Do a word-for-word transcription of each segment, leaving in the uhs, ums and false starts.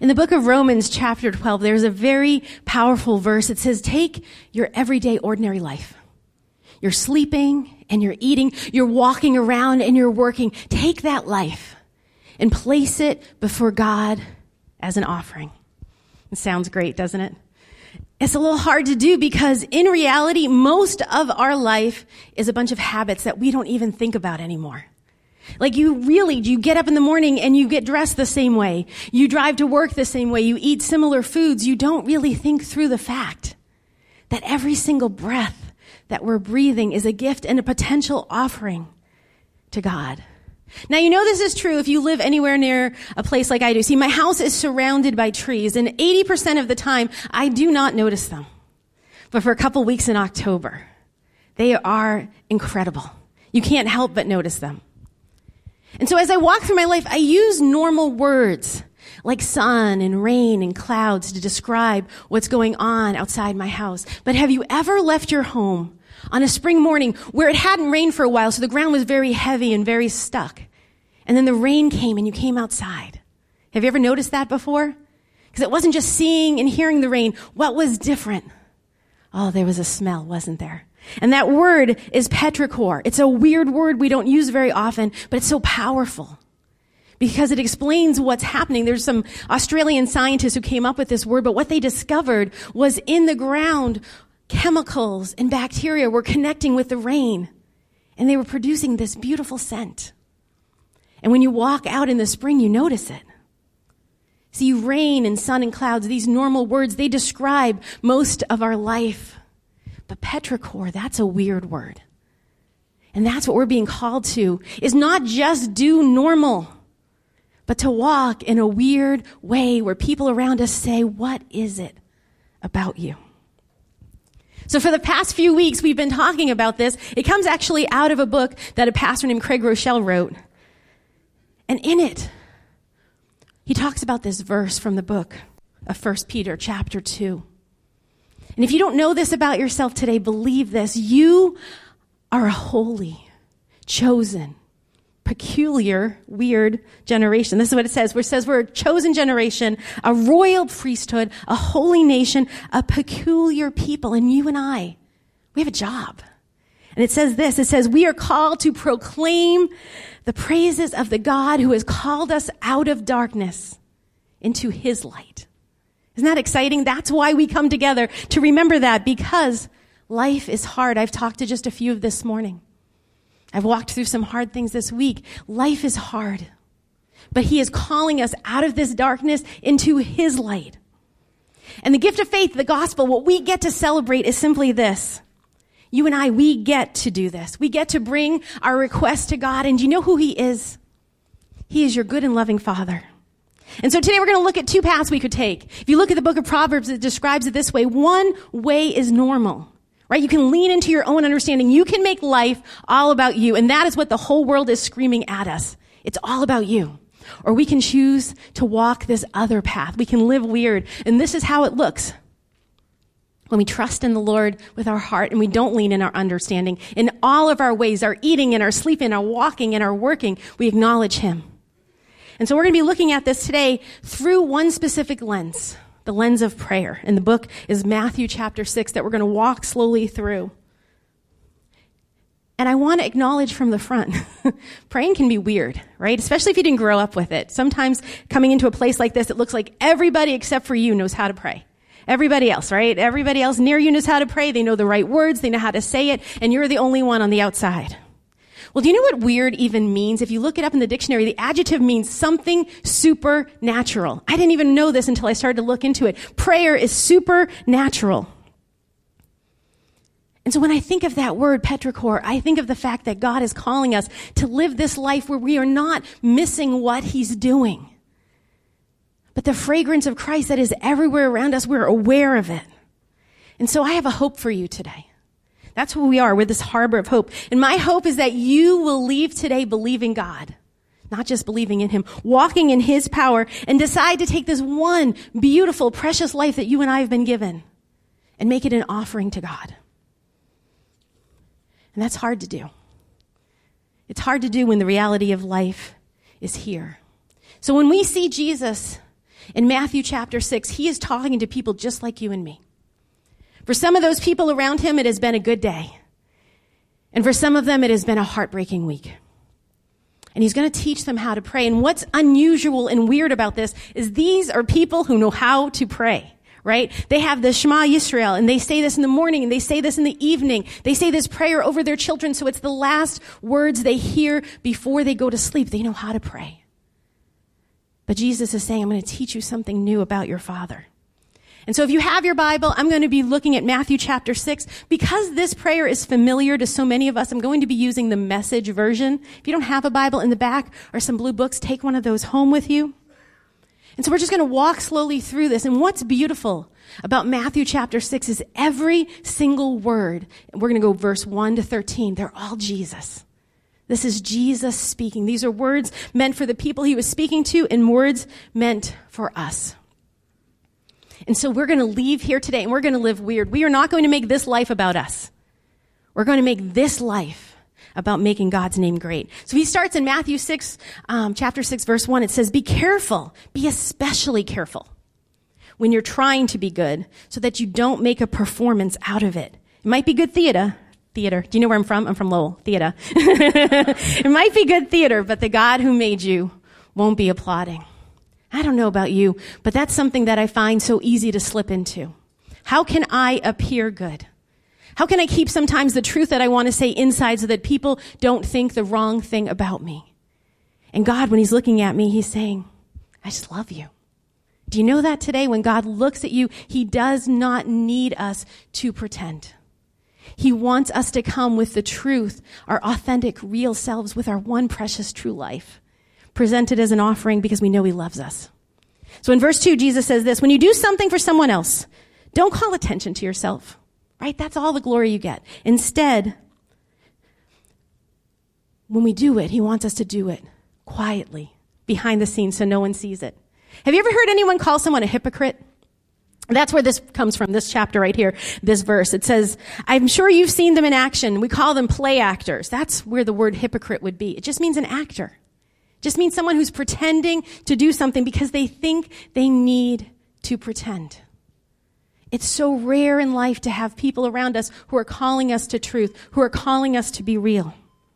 In the book of Romans, chapter twelve, there's a very powerful verse. It says, take your everyday, ordinary life. You're sleeping and you're eating, you're walking around and you're working. Take that life and place it before God as an offering. It sounds great, doesn't it? It's a little hard to do because in reality, most of our life is a bunch of habits that we don't even think about anymore. Like you really, you get up in the morning and you get dressed the same way. You drive to work the same way. You eat similar foods. You don't really think through the fact that every single breath that we're breathing is a gift and a potential offering to God. Now, you know this is true if you live anywhere near a place like I do. See, my house is surrounded by trees, and eighty percent of the time, I do not notice them. But for a couple weeks in October, they are incredible. You can't help but notice them. And so as I walk through my life, I use normal words like sun and rain and clouds to describe what's going on outside my house. But have you ever left your home on a spring morning where it hadn't rained for a while, so the ground was very heavy and very stuck, and then the rain came and you came outside? Have you ever noticed that before? Because it wasn't just seeing and hearing the rain. What was different? Oh, there was a smell, wasn't there? And that word is petrichor. It's a weird word we don't use very often, but it's so powerful because it explains what's happening. There's some Australian scientists who came up with this word, but what they discovered was in the ground, chemicals and bacteria were connecting with the rain, and they were producing this beautiful scent. And when you walk out in the spring, you notice it. See, rain and sun and clouds, these normal words, they describe most of our life. But petrichor, that's a weird word. And that's what we're being called to, is not just do normal, but to walk in a weird way where people around us say, what is it about you? So for the past few weeks, we've been talking about this. It comes actually out of a book that a pastor named Craig Rochelle wrote. And in it, he talks about this verse from the book of First Peter chapter two. And if you don't know this about yourself today, believe this. You are a holy, chosen, peculiar, weird generation. This is what it says. Where it says we're a chosen generation, a royal priesthood, a holy nation, a peculiar people. And you and I, we have a job. And it says this. It says we are called to proclaim the praises of the God who has called us out of darkness into his light. Isn't that exciting? That's why we come together, to remember that, because life is hard. I've talked to just a few of this morning. I've walked through some hard things this week. Life is hard. But he is calling us out of this darkness into his light. And the gift of faith, the gospel, what we get to celebrate is simply this. You and I, we get to do this. We get to bring our request to God. And do you know who he is? He is your good and loving Father. And so today we're going to look at two paths we could take. If you look at the book of Proverbs, it describes it this way. One way is normal, right? You can lean into your own understanding. You can make life all about you. And that is what the whole world is screaming at us. It's all about you. Or we can choose to walk this other path. We can live weird. And this is how it looks. When we trust in the Lord with our heart and we don't lean in our understanding, in all of our ways, our eating and our sleeping, our walking and our working, we acknowledge him. And so we're going to be looking at this today through one specific lens, the lens of prayer. And the book is Matthew chapter six that we're going to walk slowly through. And I want to acknowledge from the front, praying can be weird, right? Especially if you didn't grow up with it. Sometimes coming into a place like this, it looks like everybody except for you knows how to pray. Everybody else, right? Everybody else near you knows how to pray. They know the right words. They know how to say it. And you're the only one on the outside. Well, do you know what weird even means? If you look it up in the dictionary, the adjective means something supernatural. I didn't even know this until I started to look into it. Prayer is supernatural. And so when I think of that word, petrichor, I think of the fact that God is calling us to live this life where we are not missing what he's doing. But the fragrance of Christ that is everywhere around us, we're aware of it. And so I have a hope for you today. That's who we are. We're this harbor of hope. And my hope is that you will leave today believing God, not just believing in him, walking in his power, and decide to take this one beautiful, precious life that you and I have been given and make it an offering to God. And that's hard to do. It's hard to do when the reality of life is here. So when we see Jesus In Matthew chapter six, he is talking to people just like you and me. For some of those people around him, it has been a good day. And for some of them, it has been a heartbreaking week. And he's going to teach them how to pray. And what's unusual and weird about this is these are people who know how to pray, right? They have the Shema Yisrael, and they say this in the morning, and they say this in the evening. They say this prayer over their children, so it's the last words they hear before they go to sleep. They know how to pray. But Jesus is saying, I'm going to teach you something new about your Father. And so if you have your Bible, I'm going to be looking at Matthew chapter six. Because this prayer is familiar to so many of us, I'm going to be using the Message version. If you don't have a Bible, in the back are some blue books. Take one of those home with you. And so we're just going to walk slowly through this. And what's beautiful about Matthew chapter six is every single word, and we're going to go verse one to thirteen, they're all Jesus. This is Jesus speaking. These are words meant for the people he was speaking to and words meant for us. And so we're going to leave here today and we're going to live weird. We are not going to make this life about us. We're going to make this life about making God's name great. So he starts in Matthew six, um, chapter six, verse one. It says, be careful, be especially careful when you're trying to be good so that you don't make a performance out of it. It might be good theater. Theater. Do you know where I'm from? I'm from Lowell. Theater. It might be good theater, but the God who made you won't be applauding. I don't know about you, but that's something that I find so easy to slip into. How can I appear good? How can I keep sometimes the truth that I want to say inside so that people don't think the wrong thing about me? And God, when he's looking at me, he's saying, I just love you. Do you know that today when God looks at you, he does not need us to pretend. He wants us to come with the truth, our authentic, real selves, with our one precious true life, presented as an offering because we know he loves us. So in verse two, Jesus says this, when you do something for someone else, don't call attention to yourself, right? That's all the glory you get. Instead, when we do it, he wants us to do it quietly, behind the scenes, so no one sees it. Have you ever heard anyone call someone a hypocrite? That's where this comes from, this chapter right here, this verse. It says, I'm sure you've seen them in action. We call them play actors. That's where the word hypocrite would be. It just means an actor. Just means someone who's pretending to do something because they think they need to pretend. It's so rare in life to have people around us who are calling us to truth, who are calling us to be real.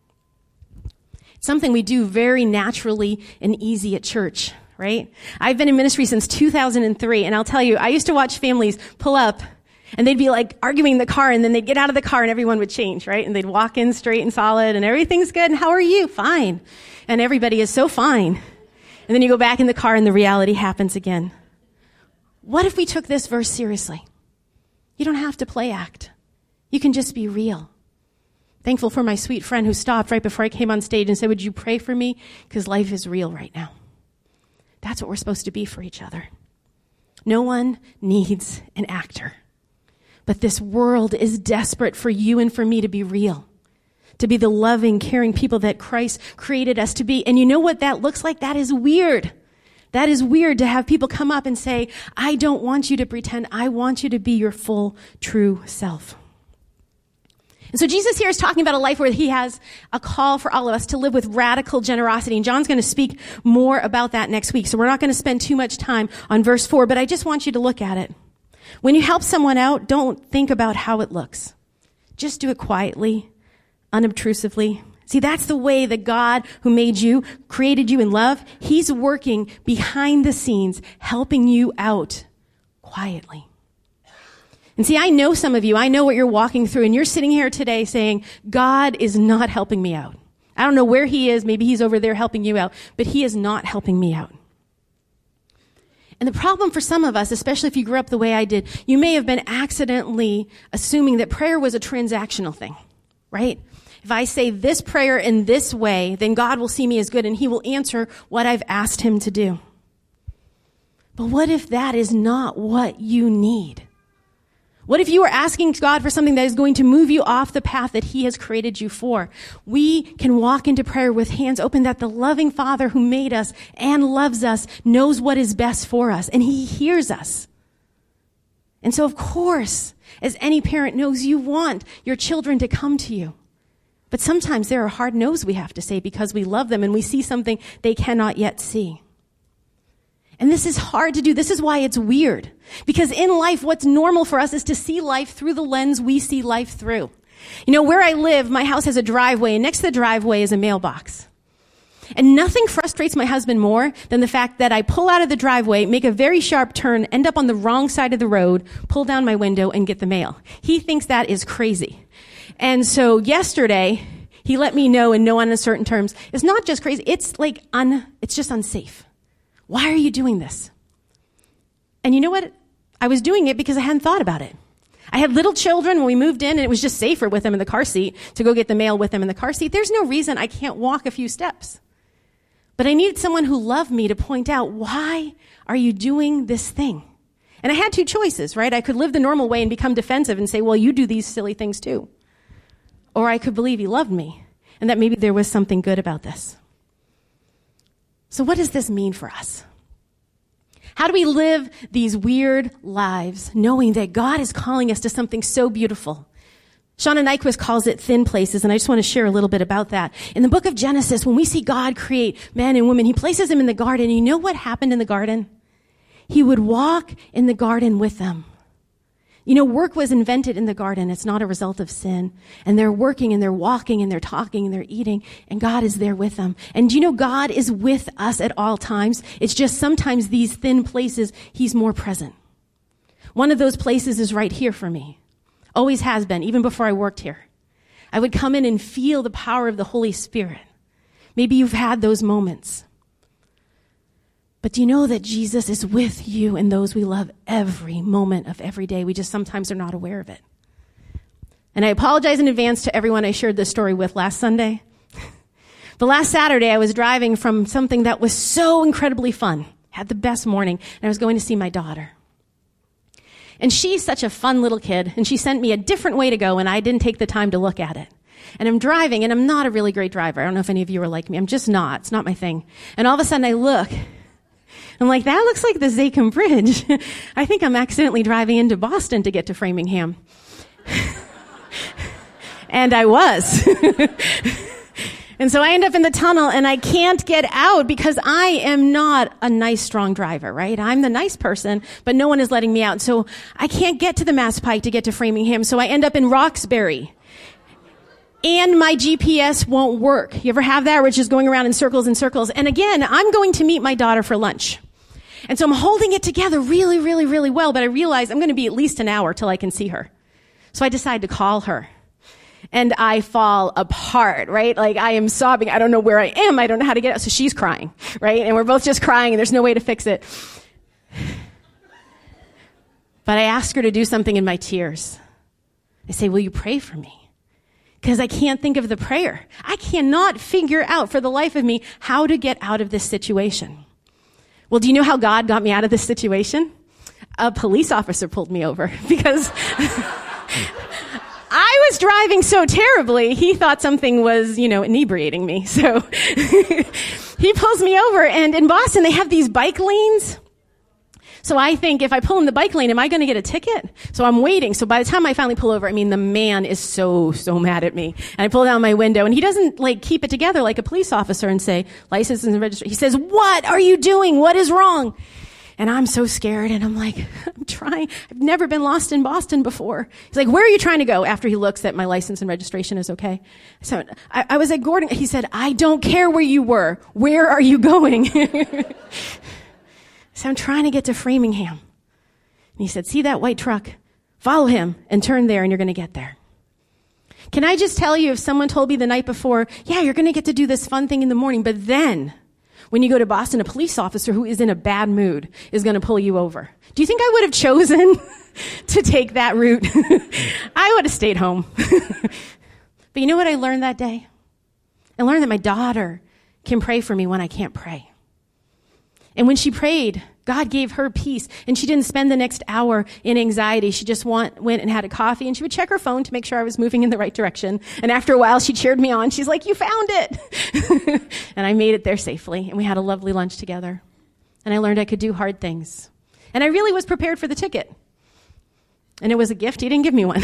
It's something we do very naturally and easy at church, right? I've been in ministry since two thousand three, and I'll tell you, I used to watch families pull up, and they'd be like arguing in the car, and then they'd get out of the car, and everyone would change, right? And they'd walk in straight and solid, and everything's good, and how are you? Fine. And everybody is so fine. And then you go back in the car and the reality happens again. What if we took this verse seriously? You don't have to play act. You can just be real. Thankful for my sweet friend who stopped right before I came on stage and said, would you pray for me? Because life is real right now. That's what we're supposed to be for each other. No one needs an actor. But this world is desperate for you and for me to be real. To be the loving, caring people that Christ created us to be. And you know what that looks like? That is weird. That is weird to have people come up and say, I don't want you to pretend. I want you to be your full, true self. And so Jesus here is talking about a life where he has a call for all of us to live with radical generosity. And John's going to speak more about that next week. So we're not going to spend too much time on verse four, but I just want you to look at it. When you help someone out, don't think about how it looks. Just do it quietly, unobtrusively. See, that's the way that God who made you, created you in love, he's working behind the scenes, helping you out quietly. And see, I know some of you, I know what you're walking through, and you're sitting here today saying, God is not helping me out. I don't know where he is. Maybe he's over there helping you out, but he is not helping me out. And the problem for some of us, especially if you grew up the way I did, you may have been accidentally assuming that prayer was a transactional thing, right? If I say this prayer in this way, then God will see me as good and he will answer what I've asked him to do. But what if that is not what you need? What if you are asking God for something that is going to move you off the path that he has created you for? We can walk into prayer with hands open that the loving Father who made us and loves us knows what is best for us, and he hears us. And so, of course, as any parent knows, you want your children to come to you. But sometimes there are hard no's we have to say because we love them and we see something they cannot yet see. And this is hard to do. This is why it's weird. Because in life, what's normal for us is to see life through the lens we see life through. You know, where I live, my house has a driveway, and next to the driveway is a mailbox. And nothing frustrates my husband more than the fact that I pull out of the driveway, make a very sharp turn, end up on the wrong side of the road, pull down my window, and get the mail. He thinks that is crazy. And so yesterday, he let me know in no uncertain terms, it's not just crazy, it's like un, it's just unsafe. Why are you doing this? And you know what? I was doing it because I hadn't thought about it. I had little children when we moved in, and it was just safer with them in the car seat to go get the mail with them in the car seat. There's no reason I can't walk a few steps. But I needed someone who loved me to point out, why are you doing this thing? And I had two choices, right? I could live the normal way and become defensive and say, well, you do these silly things too. Or I could believe he loved me and that maybe there was something good about this. So what does this mean for us? How do we live these weird lives knowing that God is calling us to something so beautiful? Shauna Nyquist calls it thin places, and I just want to share a little bit about that. In the book of Genesis, when we see God create men and women, he places them in the garden. And you know what happened in the garden? He would walk in the garden with them. You know, work was invented in the garden. It's not a result of sin. And they're working and they're walking and they're talking and they're eating, and God is there with them. And do you know God is with us at all times? It's just sometimes these thin places, he's more present. One of those places is right here for me. Always has been, even before I worked here. I would come in and feel the power of the Holy Spirit. Maybe you've had those moments. But do you know that Jesus is with you and those we love every moment of every day? We just sometimes are not aware of it. And I apologize in advance to everyone I shared this story with last Sunday. But last Saturday, I was driving from something that was so incredibly fun. Had the best morning, and I was going to see my daughter. And she's such a fun little kid, and she sent me a different way to go, and I didn't take the time to look at it. And I'm driving, and I'm not a really great driver. I don't know if any of you are like me. I'm just not. It's not my thing. And all of a sudden, I look. I'm like, that looks like the Zakim Bridge. I think I'm accidentally driving into Boston to get to Framingham. And I was. And so I end up in the tunnel, and I can't get out because I am not a nice, strong driver, right? I'm the nice person, but no one is letting me out. So I can't get to the Mass Pike to get to Framingham. So I end up in Roxbury. And my G P S won't work. You ever have that where it's just going around in circles and circles? And again, I'm going to meet my daughter for lunch. And so I'm holding it together really, really, really well, but I realize I'm going to be at least an hour till I can see her. So I decide to call her. And I fall apart, right? Like I am sobbing. I don't know where I am. I don't know how to get out. So she's crying, right? And we're both just crying and there's no way to fix it. But I ask her to do something in my tears. I say, will you pray for me? Because I can't think of the prayer. I cannot figure out for the life of me how to get out of this situation. Well, do you know how God got me out of this situation? A police officer pulled me over because I was driving so terribly, he thought something was, you know, inebriating me. So he pulls me over, and in Boston, they have these bike lanes. So I think if I pull in the bike lane, am I going to get a ticket? So I'm waiting. So by the time I finally pull over, I mean, the man is so, so mad at me. And I pull down my window, and he doesn't like keep it together like a police officer and say, license and registration. He says, what are you doing? What is wrong? And I'm so scared, and I'm like, I'm trying. I've never been lost in Boston before. He's like, where are you trying to go? After he looks that my license and registration is okay. So I, I was at Gordon. He said, I don't care where you were. Where are you going? So I'm trying to get to Framingham. And he said, see that white truck? Follow him and turn there, and you're going to get there. Can I just tell you, if someone told me the night before, yeah, you're going to get to do this fun thing in the morning, but then when you go to Boston, a police officer who is in a bad mood is going to pull you over. Do you think I would have chosen to take that route? I would have stayed home. But you know what I learned that day? I learned that my daughter can pray for me when I can't pray. And when she prayed, God gave her peace. And she didn't spend the next hour in anxiety. She just want, went and had a coffee, and she would check her phone to make sure I was moving in the right direction. And after a while, she cheered me on. She's like, you found it. And I made it there safely. And we had a lovely lunch together. And I learned I could do hard things. And I really was prepared for the ticket. And it was a gift. He didn't give me one.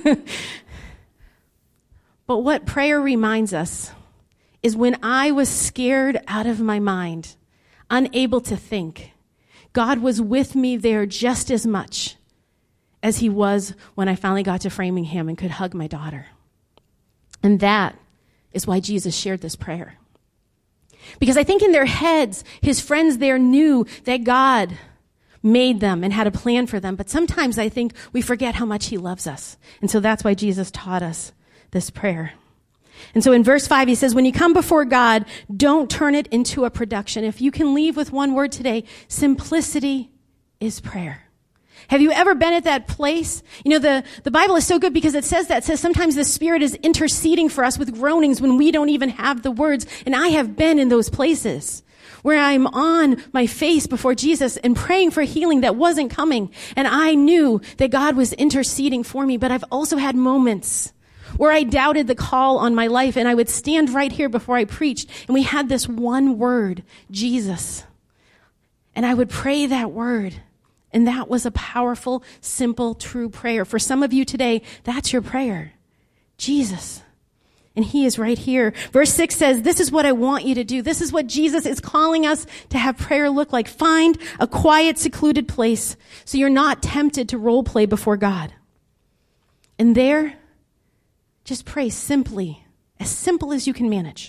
But what prayer reminds us is when I was scared out of my mind, unable to think, God was with me there just as much as he was when I finally got to Framingham and could hug my daughter. And that is why Jesus shared this prayer. Because I think in their heads, his friends there knew that God made them and had a plan for them. But sometimes I think we forget how much he loves us. And so that's why Jesus taught us this prayer. And so in verse five, he says, when you come before God, don't turn it into a production. If you can leave with one word today, simplicity is prayer. Have you ever been at that place? You know, the, the Bible is so good because it says that. It says sometimes the Spirit is interceding for us with groanings when we don't even have the words. And I have been in those places where I'm on my face before Jesus and praying for healing that wasn't coming. And I knew that God was interceding for me. But I've also had moments where I doubted the call on my life, and I would stand right here before I preached, and we had this one word, Jesus. And I would pray that word. And that was a powerful, simple, true prayer. For some of you today, that's your prayer. Jesus. And he is right here. Verse six says, this is what I want you to do. This is what Jesus is calling us to have prayer look like. Find a quiet, secluded place so you're not tempted to role play before God. And there, just pray simply, as simple as you can manage.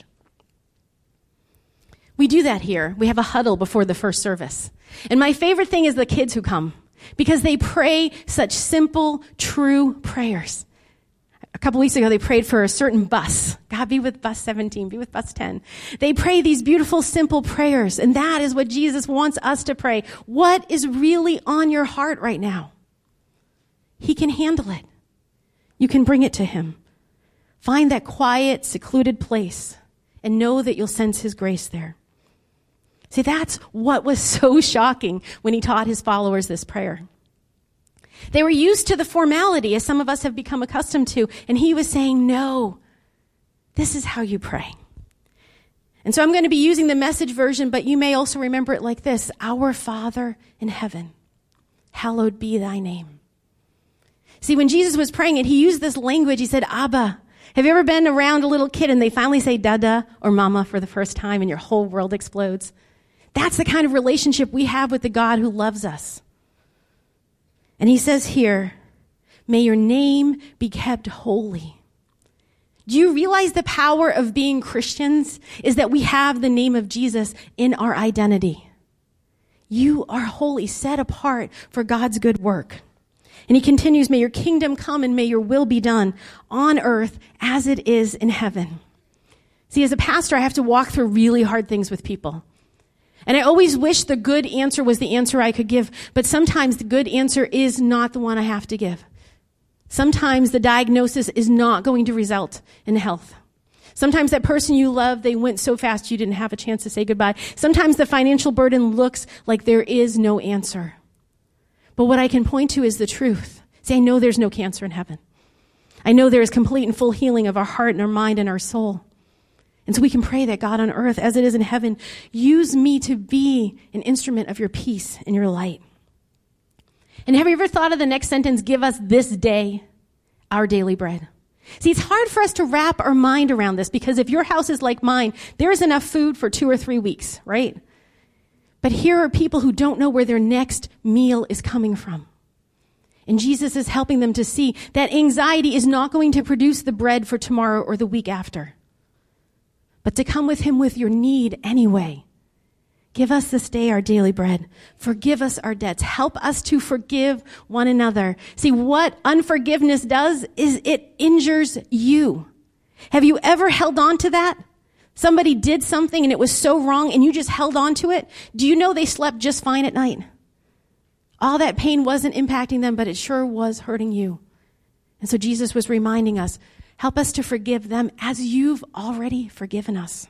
We do that here. We have a huddle before the first service. And my favorite thing is the kids who come because they pray such simple, true prayers. A couple weeks ago, they prayed for a certain bus. God, be with bus seventeen, be with bus ten. They pray these beautiful, simple prayers. And that is what Jesus wants us to pray. What is really on your heart right now? He can handle it. You can bring it to him. Find that quiet, secluded place and know that you'll sense his grace there. See, that's what was so shocking when he taught his followers this prayer. They were used to the formality, as some of us have become accustomed to, and he was saying, no, this is how you pray. And so I'm going to be using the Message version, but you may also remember it like this: Our Father in heaven, hallowed be thy name. See, when Jesus was praying it, he used this language. He said, Abba. Have you ever been around a little kid and they finally say dada or mama for the first time and your whole world explodes? That's the kind of relationship we have with the God who loves us. And he says here, may your name be kept holy. Do you realize the power of being Christians is that we have the name of Jesus in our identity? You are holy, set apart for God's good work. And he continues, may your kingdom come and may your will be done on earth as it is in heaven. See, as a pastor, I have to walk through really hard things with people. And I always wish the good answer was the answer I could give, but sometimes the good answer is not the one I have to give. Sometimes the diagnosis is not going to result in health. Sometimes that person you love, they went so fast you didn't have a chance to say goodbye. Sometimes the financial burden looks like there is no answer. But what I can point to is the truth. See, I know there's no cancer in heaven. I know there is complete and full healing of our heart and our mind and our soul. And so we can pray that God on earth, as it is in heaven, use me to be an instrument of your peace and your light. And have you ever thought of the next sentence, give us this day our daily bread? See, it's hard for us to wrap our mind around this because if your house is like mine, there is enough food for two or three weeks, right? But here are people who don't know where their next meal is coming from. And Jesus is helping them to see that anxiety is not going to produce the bread for tomorrow or the week after, but to come with him with your need anyway. Give us this day our daily bread. Forgive us our debts. Help us to forgive one another. See, what unforgiveness does is it injures you. Have you ever held on to that? Somebody did something and it was so wrong and you just held on to it. Do you know they slept just fine at night? All that pain wasn't impacting them, but it sure was hurting you. And so Jesus was reminding us, help us to forgive them as you've already forgiven us.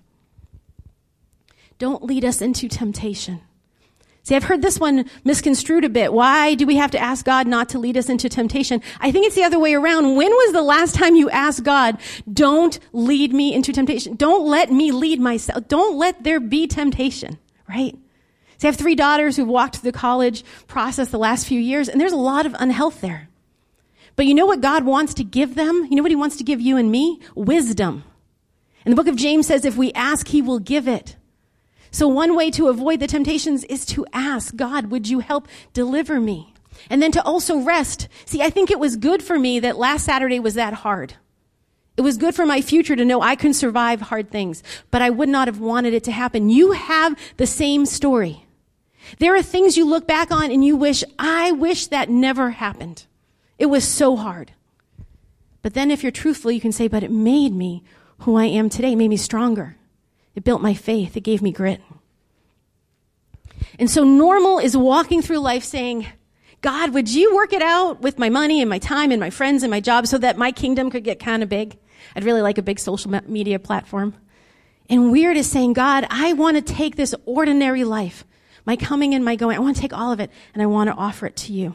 Don't lead us into temptation. See, I've heard this one misconstrued a bit. Why do we have to ask God not to lead us into temptation? I think it's the other way around. When was the last time you asked God, don't lead me into temptation? Don't let me lead myself. Don't let there be temptation, right? See, I have three daughters who've walked through the college process the last few years, and there's a lot of unhealth there. But you know what God wants to give them? You know what he wants to give you and me? Wisdom. And the book of James says if we ask, he will give it. So one way to avoid the temptations is to ask, God, would you help deliver me? And then to also rest. See, I think it was good for me that last Saturday was that hard. It was good for my future to know I can survive hard things, but I would not have wanted it to happen. You have the same story. There are things you look back on and you wish, I wish that never happened. It was so hard. But then if you're truthful, you can say, but it made me who I am today. It made me stronger. It built my faith. It gave me grit. And so normal is walking through life saying, God, would you work it out with my money and my time and my friends and my job so that my kingdom could get kind of big? I'd really like a big social media platform. And weird is saying, God, I want to take this ordinary life, my coming and my going, I want to take all of it and I want to offer it to you.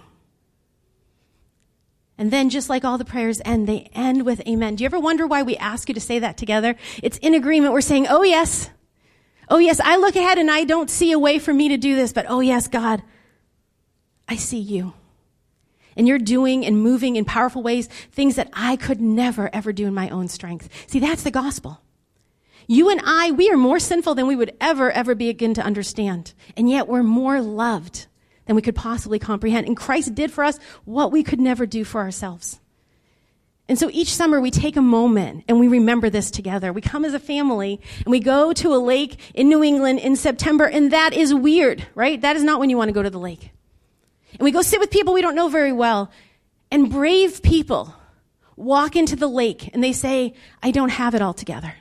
And then just like all the prayers end, they end with amen. Do you ever wonder why we ask you to say that together? It's in agreement. We're saying, oh yes. Oh yes, I look ahead and I don't see a way for me to do this, but oh yes, God, I see you. And you're doing and moving in powerful ways, things that I could never, ever do in my own strength. See, that's the gospel. You and I, we are more sinful than we would ever, ever begin to understand. And yet we're more loved than we could possibly comprehend. And Christ did for us what we could never do for ourselves. And so each summer we take a moment and we remember this together. We come as a family and we go to a lake in New England in September, and that is weird, right? That is not when you want to go to the lake. And we go sit with people we don't know very well, and brave people walk into the lake and they say, I don't have it all together.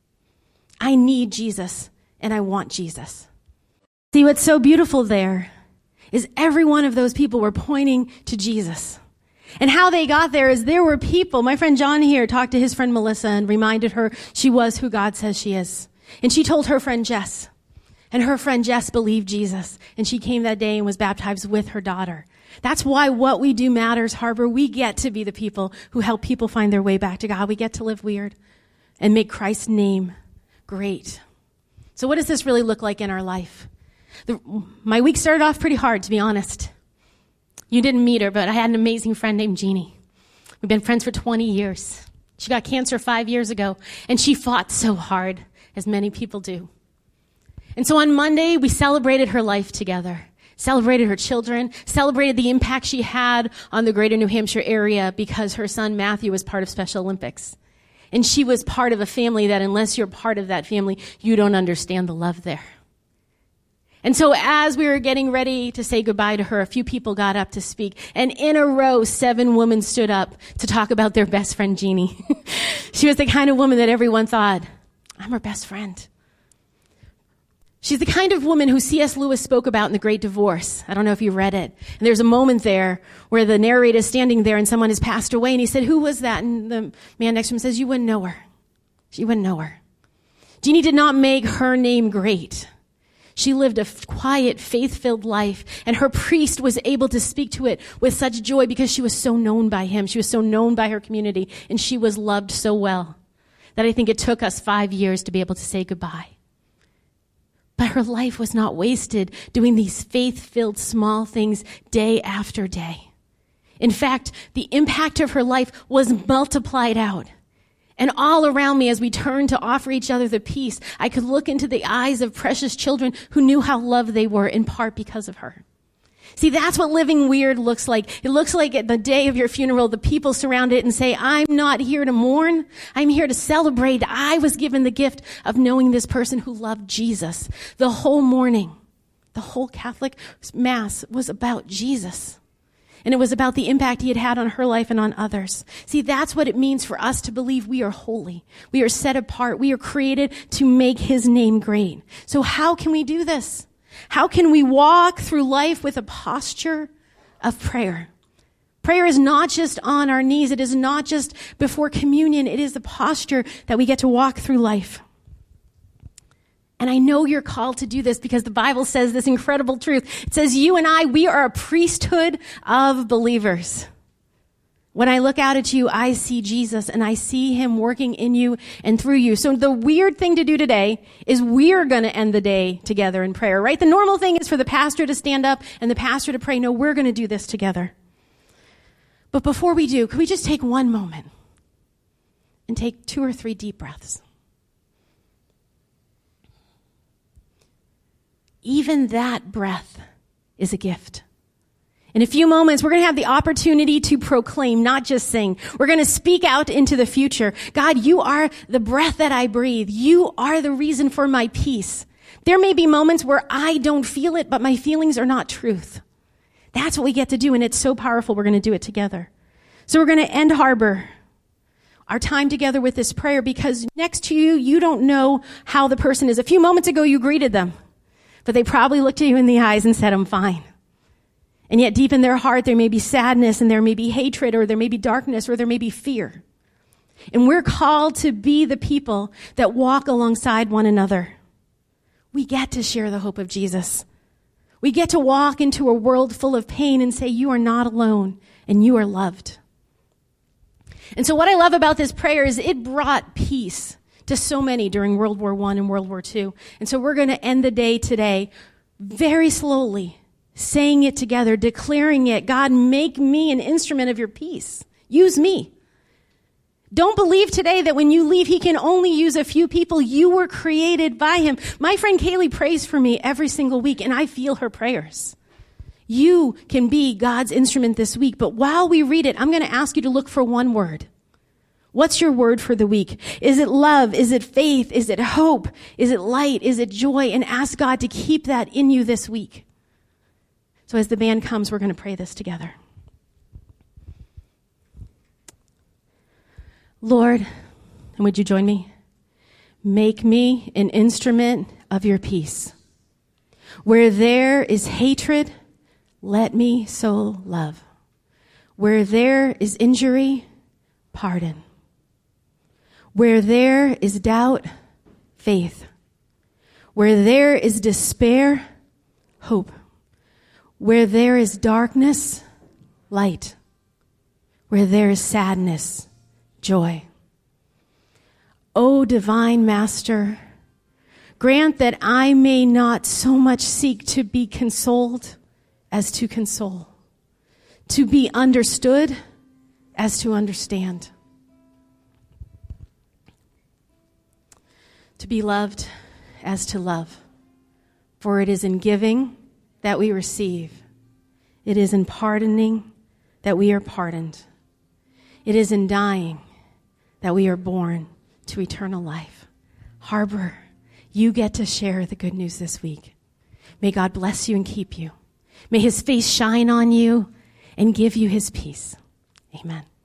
I need Jesus and I want Jesus. See, what's so beautiful there is every one of those people were pointing to Jesus. And how they got there is there were people, my friend John here talked to his friend Melissa and reminded her she was who God says she is. And she told her friend Jess. And her friend Jess believed Jesus. And she came that day and was baptized with her daughter. That's why what we do matters, Harbor. We get to be the people who help people find their way back to God. We get to live weird and make Christ's name great. So what does this really look like in our life? The, my week started off pretty hard, to be honest. You didn't meet her, but I had an amazing friend named Jeannie. We've been friends for twenty years. She got cancer five years ago, and she fought so hard, as many people do. And so on Monday, we celebrated her life together, celebrated her children, celebrated the impact she had on the greater New Hampshire area because her son Matthew was part of Special Olympics. And she was part of a family that unless you're part of that family, you don't understand the love there. And so as we were getting ready to say goodbye to her, a few people got up to speak. And in a row, seven women stood up to talk about their best friend, Jeannie. She was the kind of woman that everyone thought, I'm her best friend. She's the kind of woman who C S Lewis spoke about in The Great Divorce. I don't know if you read it. And there's a moment there where the narrator is standing there and someone has passed away. And he said, who was that? And the man next to him says, you wouldn't know her. You wouldn't know her. Jeannie did not make her name great. She lived a quiet, faith-filled life. And her priest was able to speak to it with such joy because she was so known by him. She was so known by her community. And she was loved so well that I think it took us five years to be able to say goodbye. But her life was not wasted doing these faith-filled small things day after day. In fact, the impact of her life was multiplied out. And all around me, as we turned to offer each other the peace, I could look into the eyes of precious children who knew how loved they were, in part because of her. See, that's what living weird looks like. It looks like at the day of your funeral, the people surround it and say, I'm not here to mourn. I'm here to celebrate. I was given the gift of knowing this person who loved Jesus. The whole morning, the whole Catholic Mass was about Jesus. And it was about the impact he had had on her life and on others. See, that's what it means for us to believe we are holy. We are set apart. We are created to make his name great. So how can we do this? How can we walk through life with a posture of prayer? Prayer is not just on our knees. It is not just before communion. It is the posture that we get to walk through life. And I know you're called to do this because the Bible says this incredible truth. It says you and I, we are a priesthood of believers. When I look out at you, I see Jesus and I see him working in you and through you. So the weird thing to do today is we're going to end the day together in prayer, right? The normal thing is for the pastor to stand up and the pastor to pray. No, we're going to do this together. But before we do, could we just take one moment and take two or three deep breaths? even that breath is a gift. In a few moments, we're going to have the opportunity to proclaim, not just sing. We're going to speak out into the future. God, you are the breath that I breathe. You are the reason for my peace. There may be moments where I don't feel it, but my feelings are not truth. That's what we get to do, and it's so powerful. We're going to do it together. So we're going to end Harbor, our time together, with this prayer, because next to you, you don't know how the person is. A few moments ago, you greeted them, but they probably looked at you in the eyes and said, I'm fine. And yet deep in their heart, there may be sadness, and there may be hatred, or there may be darkness, or there may be fear. And we're called to be the people that walk alongside one another. We get to share the hope of Jesus. We get to walk into a world full of pain and say, you are not alone, and you are loved. And so what I love about this prayer is it brought peace to so many during World War One and World War Two. And so we're going to end the day today very slowly, saying it together, declaring it. God, make me an instrument of your peace. Use me. Don't believe today that when you leave, he can only use a few people. You were created by him. My friend Kaylee prays for me every single week, and I feel her prayers. You can be God's instrument this week. But while we read it, I'm going to ask you to look for one word. What's your word for the week? Is it love? Is it faith? Is it hope? Is it light? Is it joy? And ask God to keep that in you this week. So as the band comes, we're going to pray this together. Lord, and would you join me? Make me an instrument of your peace. Where there is hatred, let me sow love. Where there is injury, pardon. Where there is doubt, faith. Where there is despair, hope. Where there is darkness, light. Where there is sadness, joy. O divine Master, grant that I may not so much seek to be consoled as to console, to be understood as to understand, to be loved as to love. For it is in giving that we receive. It is in pardoning that we are pardoned. It is in dying that we are born to eternal life. Harbor, you get to share the good news this week. May God bless you and keep you. May his face shine on you and give you his peace. Amen.